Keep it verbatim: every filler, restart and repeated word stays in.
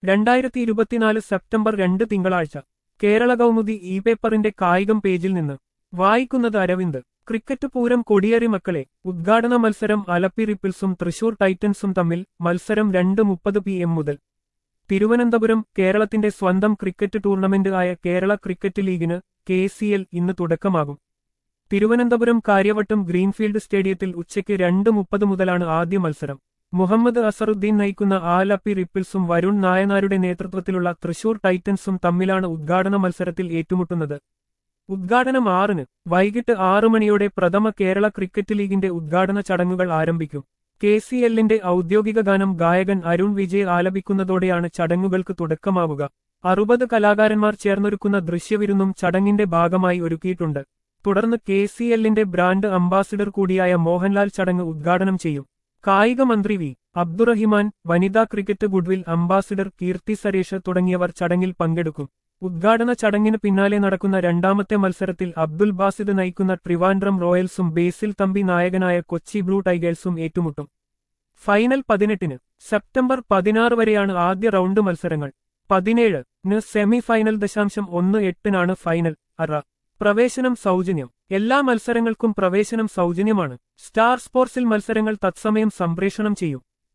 രണ്ടായിരത്തി ഇരുപത്തിനാല് സെപ്റ്റംബർ രണ്ട് തിങ്കളാഴ്ച കേരള കൗമുദി ഇ പേപ്പറിന്റെ കായികം പേജിൽ നിന്ന് വായിക്കുന്നത് അരവിന്ദ്. ക്രിക്കറ്റ് പൂരം കൊടിയേറി മക്കളെ. ഉദ്ഘാടന മത്സരം അലപ്പി റിപ്പിൾസും തൃശൂർ ടൈറ്റൻസും തമ്മിൽ. മത്സരം രണ്ട് മുപ്പത് പി എം മുതൽ. തിരുവനന്തപുരം. കേരളത്തിന്റെ സ്വന്തം ക്രിക്കറ്റ് ടൂർണമെന്റ് ആയ കേരള ക്രിക്കറ്റ് ലീഗിന് കെ സി എൽ ഇന്ന് തുടക്കമാകും. തിരുവനന്തപുരം കാര്യവട്ടം ഗ്രീൻഫീൽഡ് സ്റ്റേഡിയത്തിൽ ഉച്ചയ്ക്ക് രണ്ട് മുപ്പത് മുതലാണ് ആദ്യ മത്സരം. മുഹമ്മദ് അസറുദ്ദീൻ നയിക്കുന്ന ആലപ്പി റിപ്പിൾസും വരുൺ നായനാരുടെ നേതൃത്വത്തിലുള്ള തൃശൂർ ടൈറ്റൻസും തമ്മിലാണ് ഉദ്ഘാടന മത്സരത്തിൽ ഏറ്റുമുട്ടുന്നത്. ഉദ്ഘാടനം ആറിന് വൈകിട്ട് ആറു മണിയോടെ പ്രഥമ കേരള ക്രിക്കറ്റ് ലീഗിന്റെ ഉദ്ഘാടന ചടങ്ങുകൾ ആരംഭിക്കും. കെ സി എല്ലിന്റെ ഔദ്യോഗിക ഗാനം ഗായകൻ അരുൺ വിജയ് ആലപിക്കുന്നതോടെയാണ് ചടങ്ങുകൾക്ക് തുടക്കമാവുക. അറുപത് കലാകാരന്മാർ ചേർന്നൊരുക്കുന്ന ദൃശ്യവിരുന്നും ചടങ്ങിന്റെ ഭാഗമായി ഒരുക്കിയിട്ടുണ്ട്. തുടർന്ന് കെ സി എല്ലിന്റെ ബ്രാൻഡ് അംബാസിഡർ കൂടിയായ മോഹൻലാൽ ചടങ്ങ് ഉദ്ഘാടനം ചെയ്യും. കായിക മന്ത്രി വി അബ്ദുറഹിമാൻ, വനിതാ cricket goodwill ambassador Keerthy Suresh തുടങ്ങിയവർ ചടങ്ങിൽ പങ്കെടുക്കും. ഉദ്ഘാടന ചടങ്ങിന് പിന്നാലെ നടക്കുന്ന രണ്ടാമത്തെ മത്സരത്തിൽ അബ്ദുൽ ബാസിദ് നയിക്കുന്ന ട്രിവാൻഡ്രം റോയൽസും ബേസിൽ തമ്പി നായകനായ കൊച്ചി ബ്ലൂ ടൈഗേഴ്സും ഏറ്റുമുട്ടും. ഫൈനൽ പതിനെട്ടിന്. സെപ്റ്റംബർ പതിനാറ് വരെയാണ് ആദ്യ റൗണ്ട് മത്സരങ്ങൾ. പതിനേഴ് ന് സെമി ഫൈനൽ. ദശാംശം ഒന്ന് എട്ടിനാണ് ഫൈനൽ. അറ പ്രവേശനം സൗജന്യം. എല്ലാ മത്സരങ്ങൾക്കും പ്രവേശനം സൗജന്യമാണ്. സ്റ്റാർ സ്പോർട്സിൽ മത്സരങ്ങൾ തത്സമയം സംപ്രേഷണം ചെയ്യും.